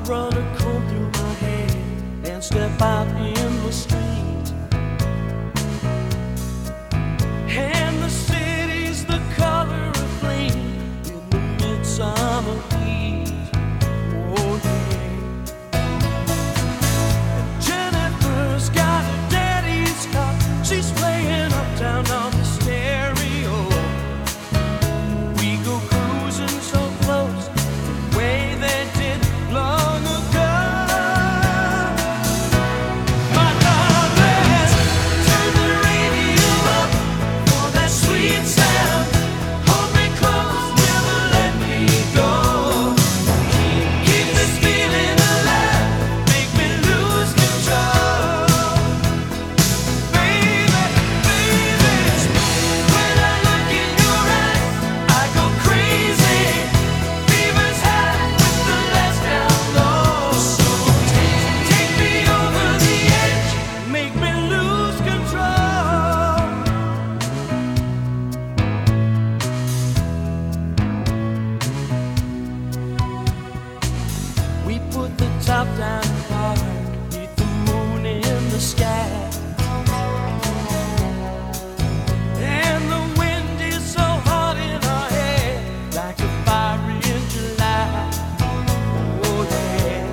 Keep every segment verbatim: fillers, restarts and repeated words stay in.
run a comb through my hair and step out in the street. And the city's the color of flame in the midsummer heat. Oh yeah. And Jennifer's got a daddy's car. She's playing uptown on the stereo. We go cruising so close, the way they did long ago. My darling, turn the radio up for that sweet sound. Hold me close, never let me go. Keep this feeling alive, make me lose control. Baby, baby, when I look in your eyes, I go crazy. Fever's high with the lights down low. So take, take me over the edge, make me lose control. We put the top down hard, beneath the moon in the sky. And the wind is so hot in our hair, like a fire in July. Oh yeah.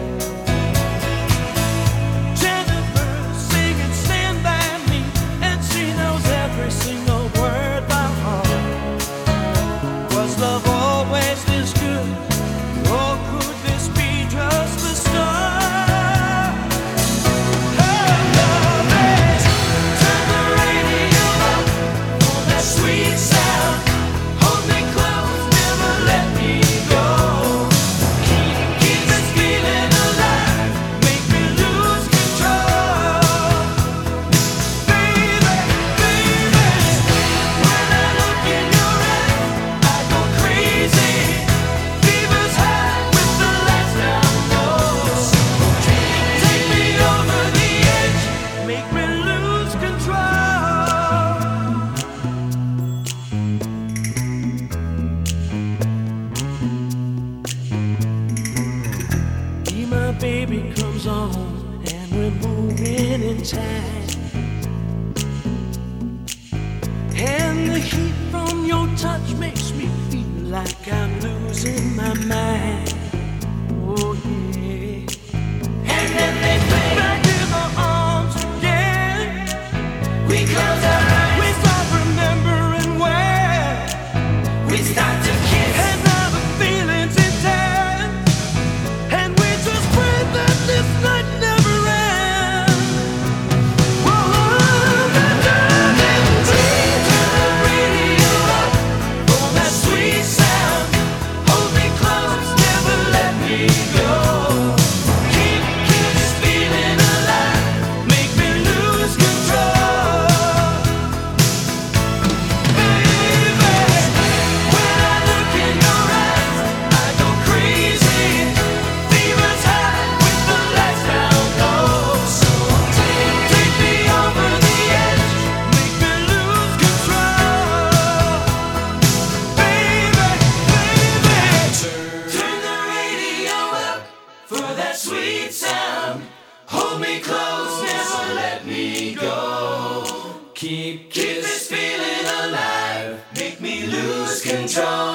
Jennifer singing Stand By Me, and she knows every single word by heart. Was love always this good? Or could this be just the start? Oh, love is, turn the radio up for that sweet sound. Hold me close, never let me go. Keep, keep this feeling alive, make me lose control. Baby, baby, when I look in your eyes, I go crazy. Fever's high with the lights down low. So take, take me over the edge, make me lose control. Be My Baby comes on, and we're moving in time. And the heat from your touch makes me feel like I'm losing my mind. Oh yeah. And then they play back in my arms again. We close our eyes, we start remembering where we start to kiss. And now the feeling's intense, and we just pray that this night never ends. Whoa, the darling, turn the radio up for that sweet sound. Hold me close, never let me go. Keep, keep this feeling alive, make me lose control. Baby, when I look in your eyes, I go crazy. Fever's high with the lights down low. So take, take me over the edge, make me lose control. Baby, baby, turn the radio up for that sweet sound. Hold me close, never let me go. Keep, keep this feeling alive, make me lose control.